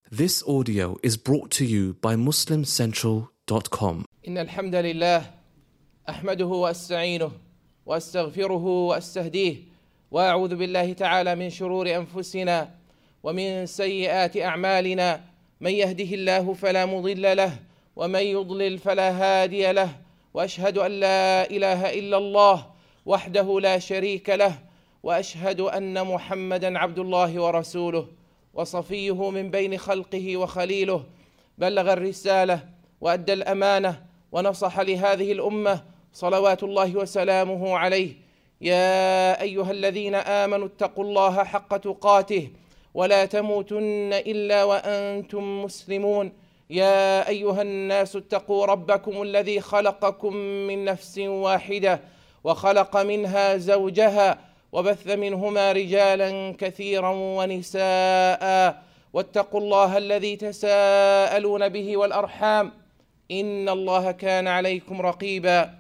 This audio is brought to you by MuslimCentral.com. إن الحمد لله أحمده وأستعينه وأستغفره وأستهديه وأعوذ بالله تعالى من شرور أنفسنا ومن سيئات أعمالنا من يهده الله فلا مضل له ومن يضلل فلا هادي له وأشهد أن لا إله إلا الله وحده لا شريك له وأشهد أن محمدا عبد الله ورسوله وصفيه من بين خلقه وخليله بلغ الرسالة وأدى الأمانة ونصح لهذه الأمة صلوات الله وسلامه عليه. يا أيها الذين آمنوا اتقوا الله حق تقاته ولا تموتن إلا وأنتم مسلمون. يا أيها الناس اتقوا ربكم الذي خلقكم من نفس واحدة وخلق منها زوجها وبث منهما رجالا كثيرا ونساء واتقوا الله الذي تساءلون به والأرحام إن الله كان عليكم رقيبا.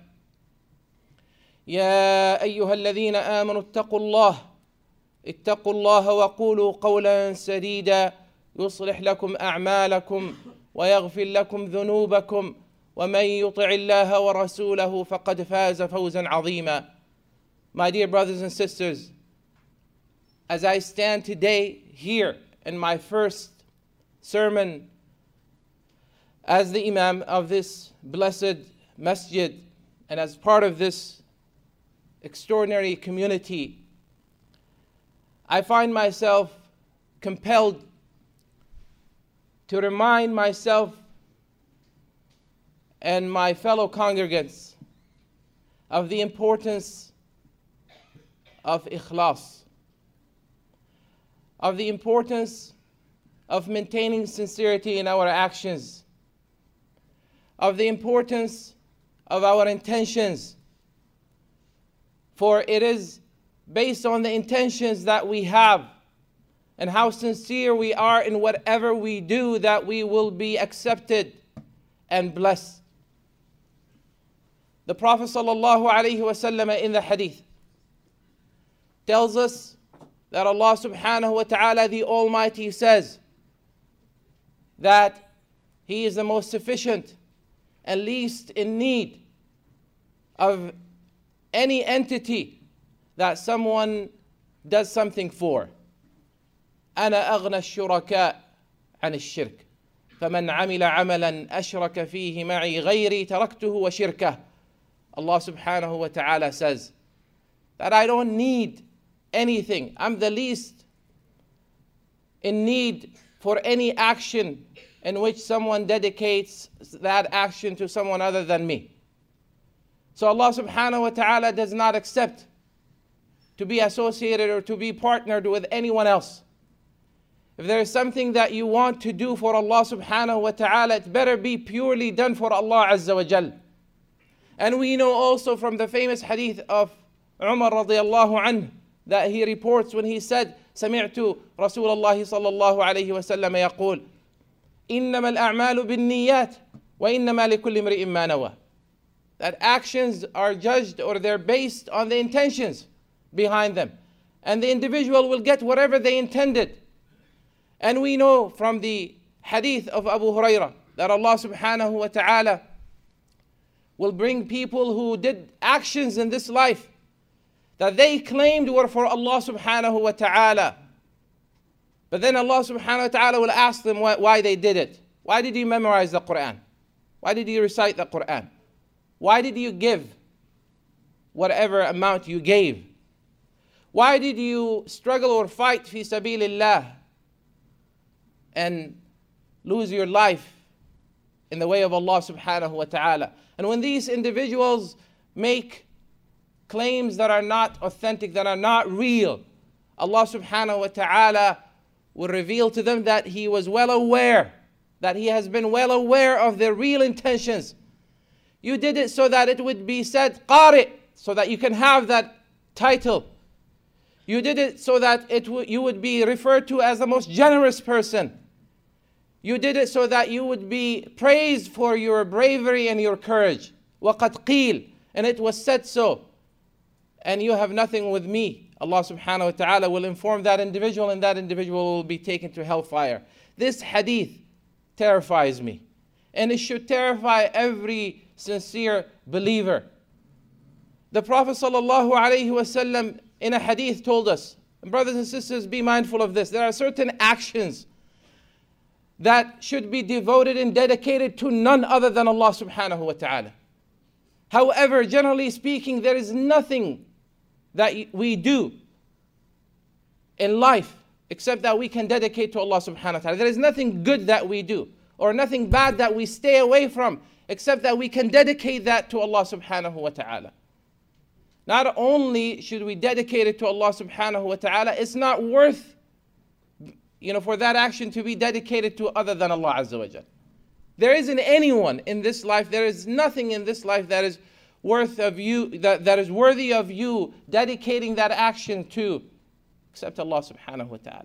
يا أيها الذين آمنوا اتقوا الله وقولوا قولا سديدا يصلح لكم أعمالكم ويغفر لكم ذنوبكم ومن يطع الله ورسوله فقد فاز فوزا عظيما. My dear brothers and sisters, as I stand today here in my first sermon as the Imam of this blessed masjid and as part of this extraordinary community, I find myself compelled to remind myself and my fellow congregants of the importance of ikhlas, of the importance of maintaining sincerity in our actions, of the importance of our intentions, for it is based on the intentions that we have and how sincere we are in whatever we do that we will be accepted and blessed. The Prophet ﷺ in the hadith tells us that Allah subhanahu wa ta'ala, the Almighty, says that He is the most sufficient and least in need of any entity that someone does something for. أنا أغنى الشركاء عن الشرك فمن عمل عملا أشرك فيه معي غيري تركته وشركه. Allah subhanahu wa ta'ala says that I don't need anything. I'm the least in need for any action in which someone dedicates that action to someone other than me. So Allah subhanahu wa ta'ala does not accept to be associated or to be partnered with anyone else. If there is something that you want to do for Allah subhanahu wa ta'ala, it better be purely done for Allah azza wa jal. And we know also from the famous hadith of Umar radiyallahu anhu that he reports when he said, سمعت رسول الله صلى الله عليه وسلم يقول إنما الأعمال بالنيات وإنما لكل امرئ ما نوى. That actions are judged or they're based on the intentions behind them. And the individual will get whatever they intended. And we know from the hadith of Abu Hurairah that Allah subhanahu wa ta'ala will bring people who did actions in this life that they claimed were for Allah subhanahu wa ta'ala. But then Allah subhanahu wa ta'ala will ask them why they did it. Why did you memorize the Quran? Why did you recite the Quran? Why did you give whatever amount you gave? Why did you struggle or fight fi sabilillah and lose your life in the way of Allah subhanahu wa ta'ala? And when these individuals make claims that are not authentic, that are not real, Allah subhanahu wa ta'ala will reveal to them that He was well aware, that He has been well aware of their real intentions. You did it so that it would be said Qari, so that you can have that title. You did it so that you would be referred to as the most generous person. You did it so that you would be praised for your bravery and your courage. وَقَدْ قِيل, and it was said so. And you have nothing with me. Allah subhanahu wa ta'ala will inform that individual, and that individual will be taken to hellfire. This hadith terrifies me. And it should terrify every sincere believer. The Prophet ﷺ in a hadith told us, and brothers and sisters, be mindful of this. There are certain actions that should be devoted and dedicated to none other than Allah subhanahu wa ta'ala. However, generally speaking, there is nothing that we do in life except that we can dedicate to Allah subhanahu wa ta'ala. There is nothing good that we do or nothing bad that we stay away from except that we can dedicate that to Allah subhanahu wa ta'ala. Not only should we dedicate it to Allah subhanahu wa ta'ala, it's not worth, for that action to be dedicated to other than Allah Azza wa Jal. There isn't anyone in this life, there is nothing in this life that is worth of you, that is worthy of you dedicating that action to, except Allah subhanahu wa ta'ala.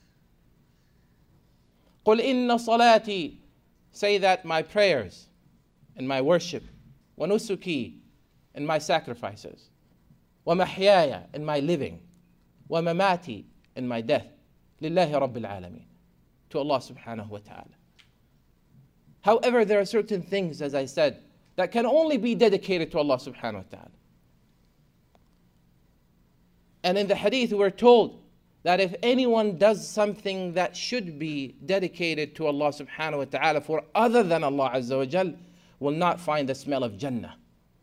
قُلْ إِنَّ صَلَاتِي, say that my prayers and my worship, وَنُسُكِي, and my sacrifices, وَمَحْيَايَ, and my living, وَمَمَاتِي, and my death, لِلَّهِ رَبِّ الْعَالَمِينَ, to Allah subhanahu wa ta'ala. However, there are certain things, as I said, that can only be dedicated to Allah subhanahu wa ta'ala. And in the hadith we're told that if anyone does something that should be dedicated to Allah subhanahu wa ta'ala for other than Allah Azza wa Jal, will not find the smell of Jannah.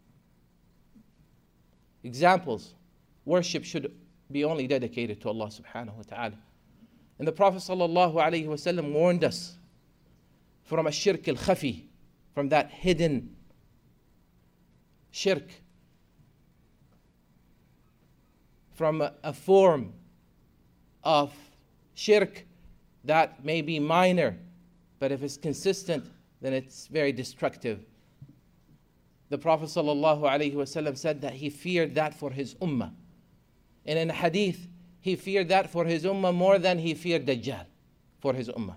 Examples, worship should be only dedicated to Allah subhanahu wa ta'ala. And the Prophet sallallahu alayhi wa sallam warned us from a shirk al-khafi, from that hidden shirk, from a form of shirk that may be minor, but if it's consistent, then it's very destructive. The Prophet ﷺ said that he feared that for his ummah. And in a hadith, he feared that for his ummah more than he feared Dajjal for his ummah.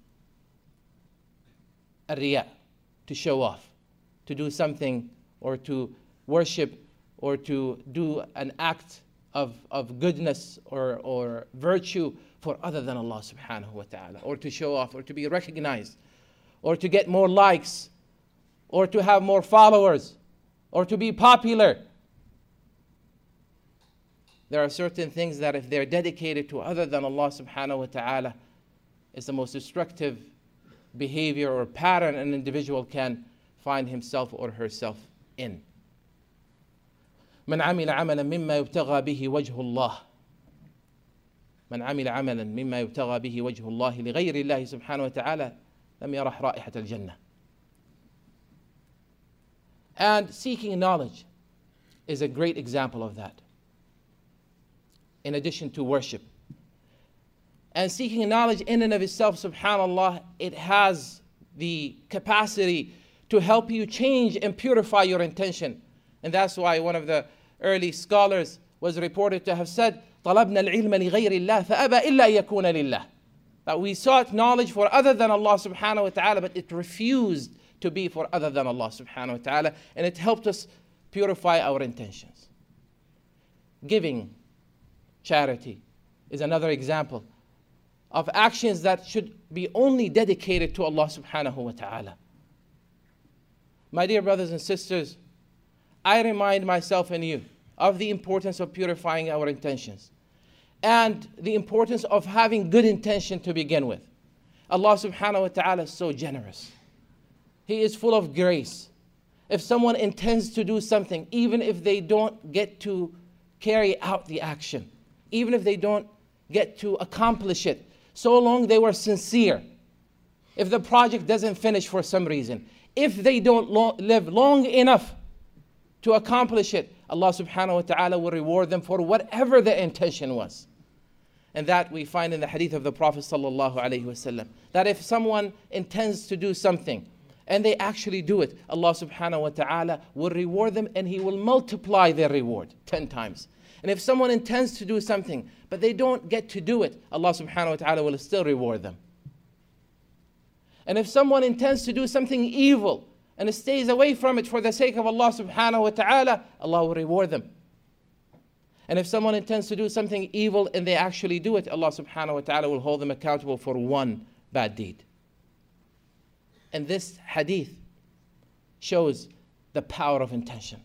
Ar-riya, to show off, to do something or to worship or to do an act of goodness or virtue for other than Allah subhanahu wa ta'ala, or to show off or to be recognized or to get more likes or to have more followers or to be popular. There are certain things that if they're dedicated to other than Allah subhanahu wa ta'ala, it's the most destructive behavior or pattern an individual can find himself or herself in. من عمل عملا مما يبتغى به وجه الله من عمل عملا مما يبتغى به وجه الله لغير الله سبحانه وتعالى لم يرح رائحة الجنة. And seeking knowledge is a great example of that, in addition to worship. And seeking knowledge in and of itself, subhanAllah, it has the capacity to help you change and purify your intention. And that's why one of the early scholars was reported to have said, طلبنا العلم لغير الله فأبى إلا يكون لله. That we sought knowledge for other than Allah subhanahu wa ta'ala, but it refused to be for other than Allah subhanahu wa ta'ala, and it helped us purify our intentions. Giving, charity, is another example of actions that should be only dedicated to Allah subhanahu wa ta'ala. My dear brothers and sisters, I remind myself and you of the importance of purifying our intentions and the importance of having good intention to begin with. Allah subhanahu wa ta'ala is so generous. He is full of grace. If someone intends to do something, even if they don't get to carry out the action, even if they don't get to accomplish it, so long they were sincere, if the project doesn't finish for some reason, if they don't live long enough to accomplish it, Allah subhanahu wa ta'ala will reward them for whatever their intention was. And that we find in the hadith of the Prophet sallallahu alaihi wasallam, that if someone intends to do something and they actually do it, Allah subhanahu wa ta'ala will reward them and He will multiply their reward 10 times. And if someone intends to do something but they don't get to do it, Allah subhanahu wa ta'ala will still reward them. And if someone intends to do something evil and stays away from it for the sake of Allah subhanahu wa ta'ala, Allah will reward them. And if someone intends to do something evil and they actually do it, Allah subhanahu wa ta'ala will hold them accountable for 1 bad deed. And this hadith shows the power of intention.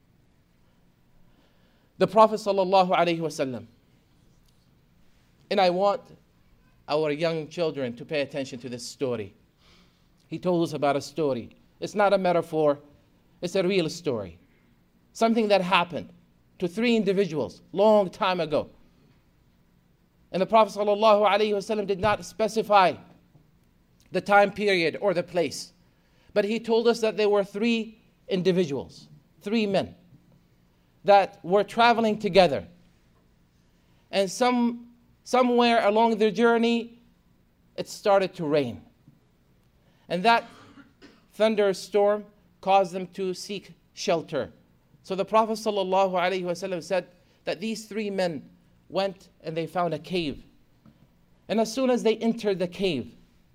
The Prophet ﷺ, and I want our young children to pay attention to this story. He told us about a story. It's not a metaphor, it's a real story. Something that happened to 3 individuals long time ago. And the Prophet ﷺ did not specify the time period or the place. But he told us that there were 3 individuals, 3 men, that were traveling together. And somewhere along their journey, it started to rain. And that thunderstorm caused them to seek shelter. So the Prophet ﷺ said that these 3 men went and they found a cave. And as soon as they entered the cave,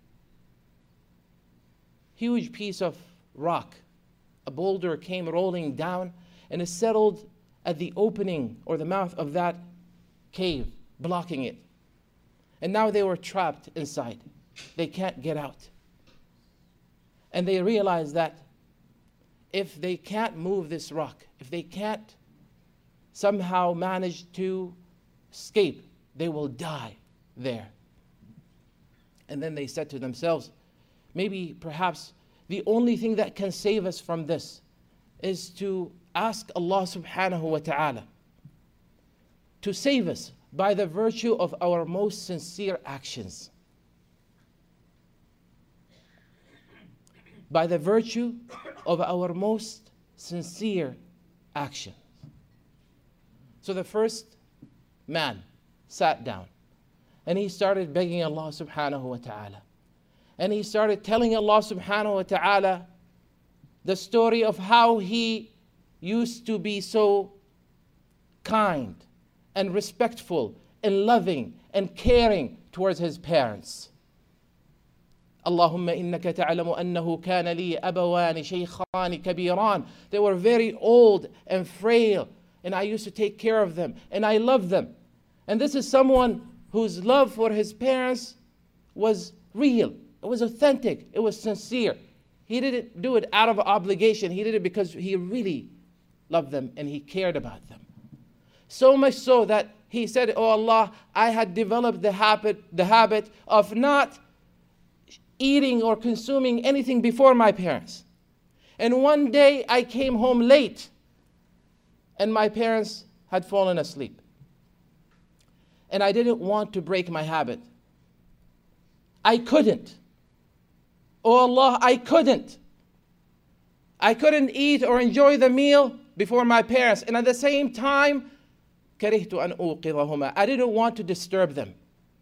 huge piece of rock, a boulder came rolling down and it settled at the opening or the mouth of that cave, blocking it. And now they were trapped inside. They can't get out. And they realized that if they can't move this rock, if they can't somehow manage to escape, they will die there. And then they said to themselves, maybe perhaps the only thing that can save us from this is to ask Allah subhanahu wa ta'ala to save us by the virtue of our most sincere actions. By the virtue of our most sincere actions. So the first man sat down and he started begging Allah subhanahu wa ta'ala. And he started telling Allah subhanahu wa ta'ala the story of how he used to be so kind and respectful and loving and caring towards his parents. Allahumma innaka ta'lamu annahu kana li abawani shaykhani kabiran. They were very old and frail, and I used to take care of them, and I loved them. And this is someone whose love for his parents was real. It was authentic. It was sincere. He didn't do it out of obligation. He did it because he really loved them and he cared about them. So much so that he said, "Oh Allah, I had developed the habit of not eating or consuming anything before my parents. And one day I came home late and my parents had fallen asleep. And I didn't want to break my habit. I couldn't. Oh Allah, I couldn't. I couldn't eat or enjoy the meal before my parents. And at the same time, كرهت أن أوقظهما. I didn't want to disturb them.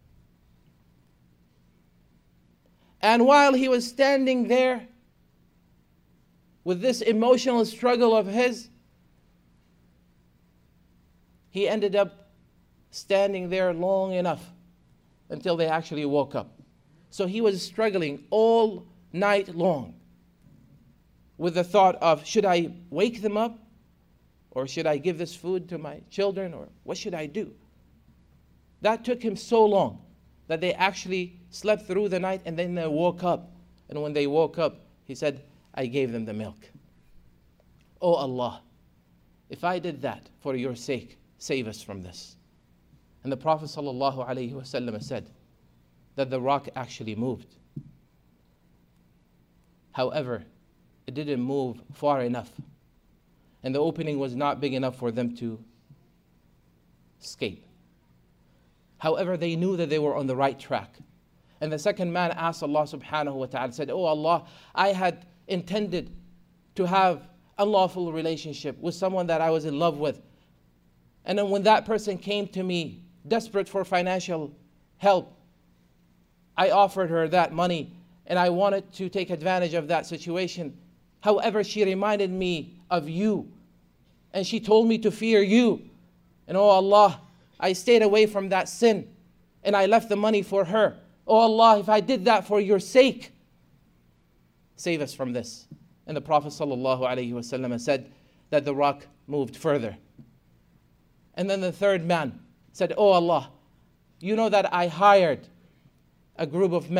And while he was standing there with this emotional struggle of his, he ended up standing there long enough until they actually woke up. So he was struggling all night long with the thought of, should I wake them up? Or should I give this food to my children? Or what should I do? That took him so long that they actually slept through the night and then they woke up. And when they woke up, he said, I gave them the milk. Oh Allah, if I did that for your sake, save us from this. And the Prophet ﷺ said that the rock actually moved. However, it didn't move far enough. And the opening was not big enough for them to escape. However, they knew that they were on the right track. And the second man asked Allah subhanahu wa ta'ala, said, Oh Allah, I had intended to have a lawful relationship with someone that I was in love with. And then when that person came to me, desperate for financial help, I offered her that money and I wanted to take advantage of that situation. However, she reminded me of you and she told me to fear you. And oh Allah, I stayed away from that sin and I left the money for her. Oh Allah, if I did that for your sake, save us from this. And the Prophet ﷺ said that the rock moved further. And then the third man said, Oh Allah, you know that I hired a group of men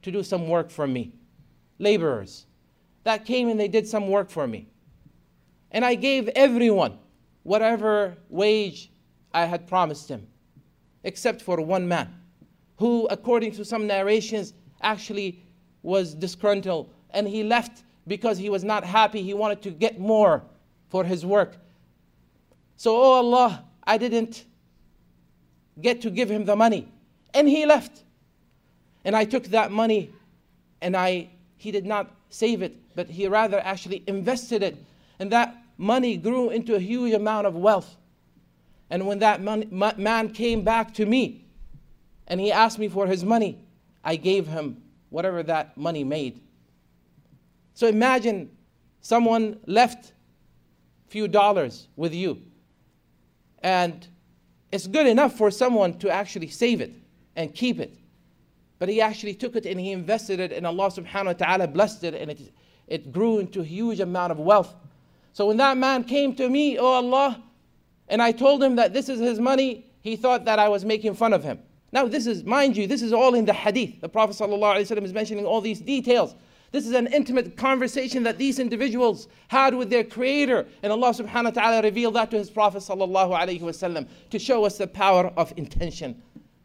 to do some work for me. Laborers that came and they did some work for me. And I gave everyone whatever wage I had promised him, except for one man, who, according to some narrations, actually was disgruntled, and he left because he was not happy. He wanted to get more for his work. So, oh Allah, I didn't get to give him the money, and he left. And I took that money, and he did not save it, but he rather actually invested it, and that money grew into a huge amount of wealth. And when that man came back to me and he asked me for his money, I gave him whatever that money made. So imagine someone left a few dollars with you, and it's good enough for someone to actually save it and keep it. But he actually took it and he invested it, and Allah subhanahu wa ta'ala blessed it, and it grew into a huge amount of wealth. So when that man came to me, oh Allah, and I told him that this is his money, he thought that I was making fun of him. Now this is, mind you, this is all in the hadith. The Prophet ﷺ is mentioning all these details. This is an intimate conversation that these individuals had with their Creator. And Allah subhanahu wa ta'ala revealed that to His Prophet ﷺ to show us the power of intention.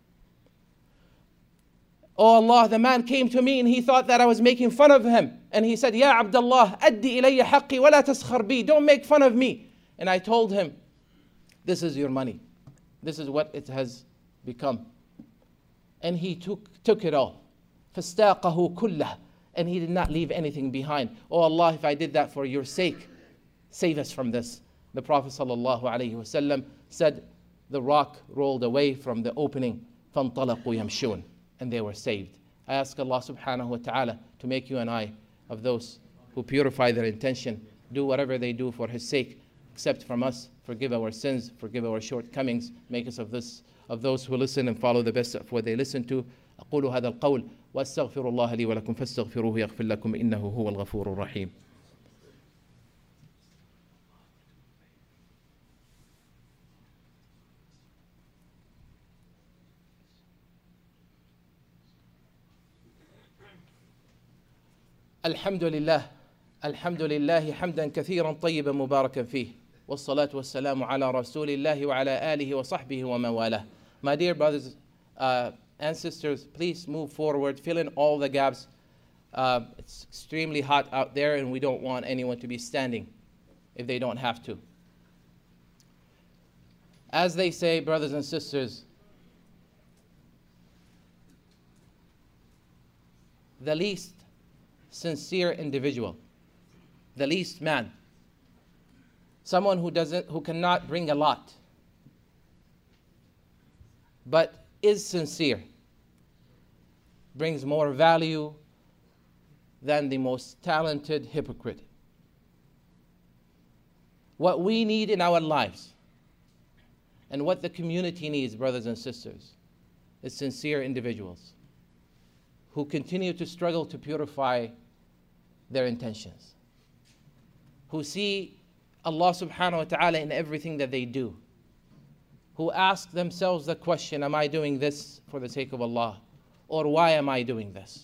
Oh Allah, the man came to me and he thought that I was making fun of him. And he said, Ya Abdullah, addi ilayya haqqi wa la taskhar bi. Don't make fun of me. And I told him, this is your money. This is what it has become. And he took it all. فَاسْتَاقَهُ كُلَّهُ. And he did not leave anything behind. Oh Allah, if I did that for your sake, save us from this. The Prophet ﷺ said, the rock rolled away from the opening. فَانْطَلَقُوا يَمْشُونَ. And they were saved. I ask Allah subhanahu wa ta'ala to make you and I of those who purify their intention, do whatever they do for His sake, accept from us, forgive our sins, forgive our shortcomings, make us of those who listen and follow the best of what they listen to. أقول هذا القول وأستغفر الله لي ولكم فاستغفروه يغفر لكم إنه هو الغفور الرحيم. الحمد لله حمدا كثيرا طيبا مباركا فيه والصلاة والسلام على رسول الله وعلى آله وصحبه ومن والاه. My dear brothers and sisters, please move forward, fill in all the gaps. It's extremely hot out there and we don't want anyone to be standing if they don't have to. As they say, brothers and sisters, the least sincere individual, the least man, someone who cannot bring a lot, but is sincere, brings more value than the most talented hypocrite. What we need in our lives and what the community needs, brothers and sisters, is sincere individuals who continue to struggle to purify their intentions, who see Allah subhanahu wa ta'ala in everything that they do, who ask themselves the question, am I doing this for the sake of Allah, or why am I doing this?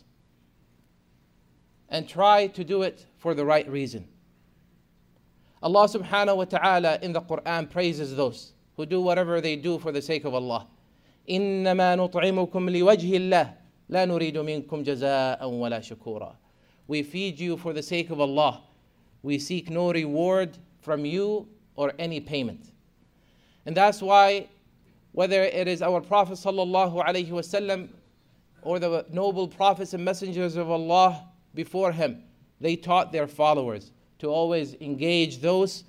And try to do it for the right reason. Allah subhanahu wa ta'ala in the Quran praises those who do whatever they do for the sake of Allah. إِنَّمَا نُطْعِمُكُمْ لِوَجْهِ اللَّهِ لَا نُرِيدُ مِنكُمْ جَزَاءً وَلَا شُكُورًا. We feed you for the sake of Allah. We seek no reward from you or any payment. And that's why, whether it is our Prophet sallallahu alaihi wasallam or the noble prophets and messengers of Allah before him, they taught their followers to always engage those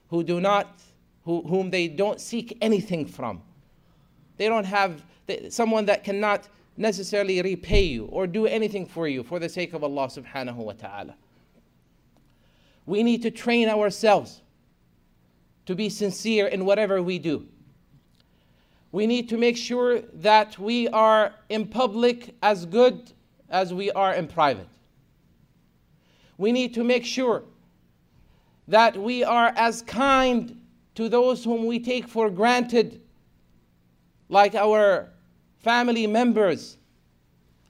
whom they don't seek anything from. They don't have someone that cannot necessarily repay you or do anything for you for the sake of Allah subhanahu wa ta'ala. We need to train ourselves to be sincere in whatever we do. We need to make sure that we are in public as good as we are in private. We need to make sure that we are as kind to those whom we take for granted, like our family members,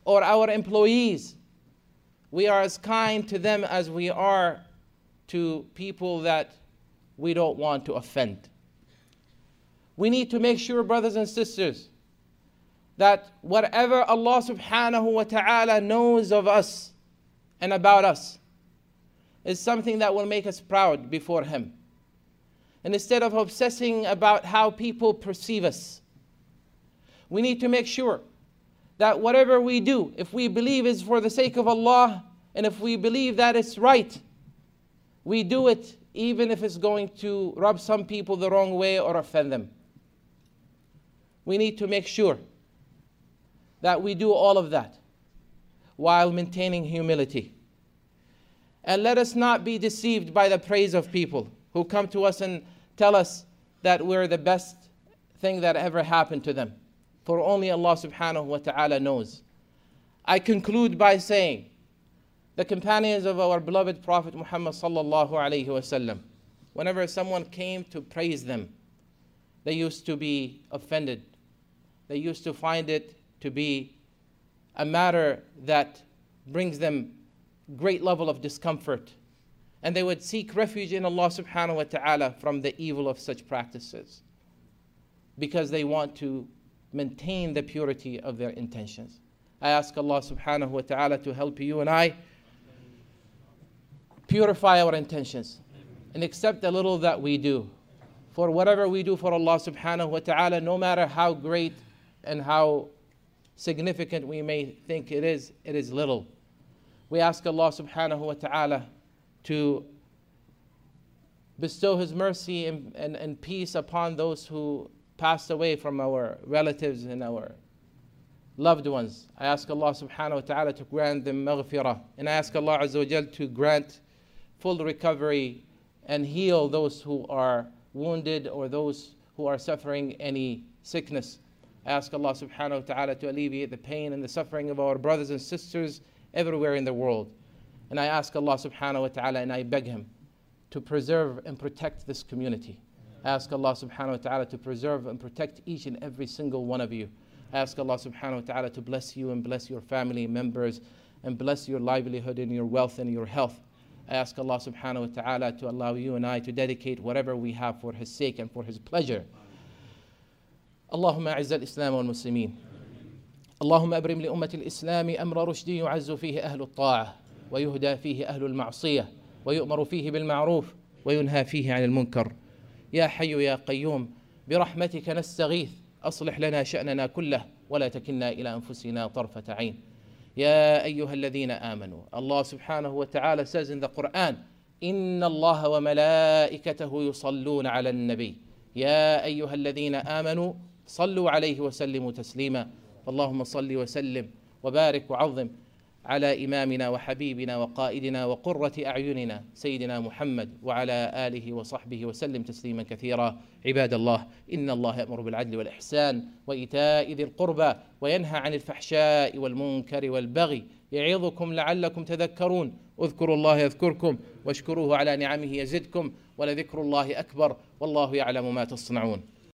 or our employees, we are as kind to them as we are to people that we don't want to offend. We need to make sure, brothers and sisters, that whatever Allah subhanahu wa ta'ala knows of us and about us is something that will make us proud before Him. And instead of obsessing about how people perceive us, we need to make sure that whatever we do, if we believe is for the sake of Allah, and if we believe that it's right, we do it even if it's going to rub some people the wrong way or offend them. We need to make sure that we do all of that while maintaining humility. And let us not be deceived by the praise of people who come to us and tell us that we're the best thing that ever happened to them. For only Allah subhanahu wa ta'ala knows. I conclude by saying, the companions of our beloved Prophet Muhammad sallallahu alayhi wa sallam, whenever someone came to praise them, they used to be offended. They used to find it to be a matter that brings them great level of discomfort. And they would seek refuge in Allah subhanahu wa ta'ala from the evil of such practices, because they want to maintain the purity of their intentions. I ask Allah subhanahu wa ta'ala to help you and I purify our intentions and accept the little that we do. For whatever we do for Allah subhanahu wa ta'ala, no matter how great and how significant we may think it is little. We ask Allah subhanahu wa ta'ala to bestow His mercy and peace upon those who passed away from our relatives and our loved ones. I ask Allah subhanahu wa ta'ala to grant them maghfirah. And I ask Allah azza wa jal to grant full recovery and heal those who are wounded or those who are suffering any sickness. I ask Allah subhanahu wa ta'ala to alleviate the pain and the suffering of our brothers and sisters everywhere in the world. And I ask Allah subhanahu wa ta'ala and I beg Him to preserve and protect this community. I ask Allah subhanahu wa ta'ala to preserve and protect each and every single one of you. I ask Allah subhanahu wa ta'ala to bless you and bless your family members and bless your livelihood and your wealth and your health. I ask Allah subhanahu wa ta'ala to allow you and I to dedicate whatever we have for His sake and for His pleasure. اللهم أعز الإسلام والمسلمين. اللهم أبرم لأمة الإسلام أمر رشد يعز فيه أهل الطاعة ويهدى فيه أهل المعصية ويؤمر فيه بالمعروف وينهى فيه عن المنكر. يا حي يا قيوم برحمتك نستغيث أصلح لنا شأننا كله ولا تكلنا إلى أنفسنا طرفة عين. يا أيها الذين آمنوا. Allah subhanahu wa ta'ala says in the Quran, إن الله وملائكته يصلون على النبي يا أيها الذين آمنوا صلوا عليه وسلموا تسليما. اللهم صل وسلم وبارك وعظم على إمامنا وحبيبنا وقائدنا وقرة أعيننا سيدنا محمد وعلى آله وصحبه وسلم تسليما كثيرا. عباد الله، إن الله يأمر بالعدل والإحسان وإيتاء ذي القربى وينهى عن الفحشاء والمنكر والبغي يعظكم لعلكم تذكرون. اذكروا الله يذكركم واشكروه على نعمه يزدكم ولذكر الله أكبر والله يعلم ما تصنعون.